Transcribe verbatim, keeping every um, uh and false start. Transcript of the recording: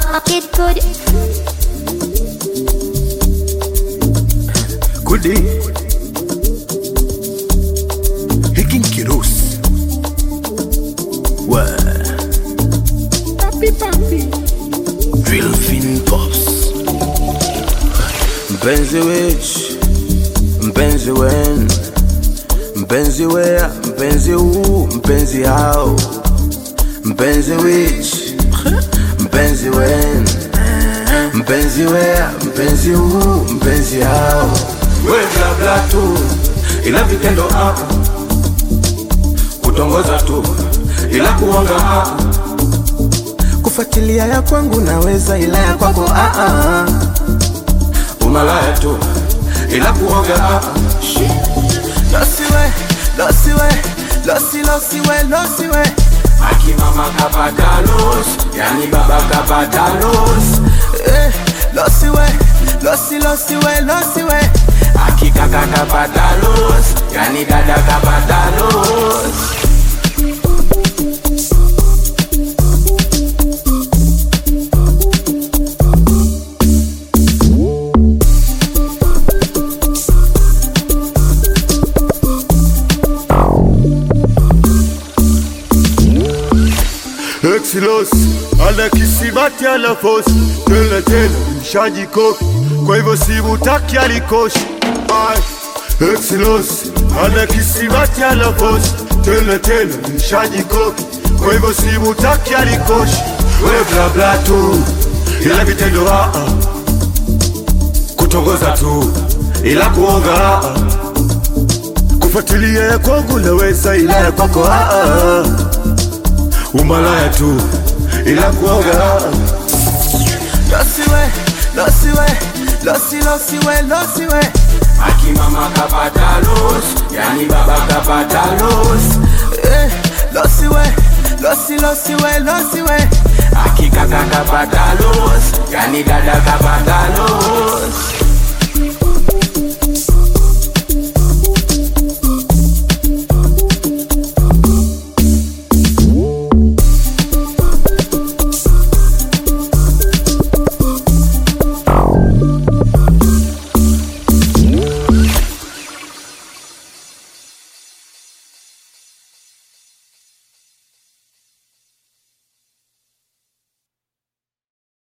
Kid Cudi. Cudi Hiking Kiros. Wa Papi papi Drill fin pops. Mpenzi wich, mpenzi wen, mpenzi wea, mpenzi u, mpenzi hao. Mpenzi wich, mpenzi wen, mpenzi wea, mpenzi u, mpenzi hao. We bla bla tu, ila vitendo ah, kutongoza tu, ila kuonga ah, kufuatilia ya kwangu naweza ila ya kwako ah ah, umalaya tu, ila kuonga ah. Losiwe, losiwe, losi losiwe, losiwe. Aki mama kapatalos, yani baba kapatalos. Eh, losiwe, losi losiwe, losiwe. Aki kaka kapatalos, yani dada kapatalos. Exilos, ala kisibati ala fos. Tele tele, mshaji koki, kwa hivyo simutaki alikoshi. Exilos, ala kisibati ala fos. Tele tele, mshaji koki, kwa hivyo simutaki alikoshi. We bla bla tu, ila vitendo ah ah, kutongoza tu, ila kuonga ah ah, kufuatilia ya kwangu naweza ila ya kwako ah ah, umalaya tu, ila kuoga. Losiwe, losiwe, losi losiwe, losiwe. Aki mama kapatalos, yani baba kapatalos. Eh, losiwe, losi losiwe, losiwe. Aki kaka kapatalos, yani dada kapatalos.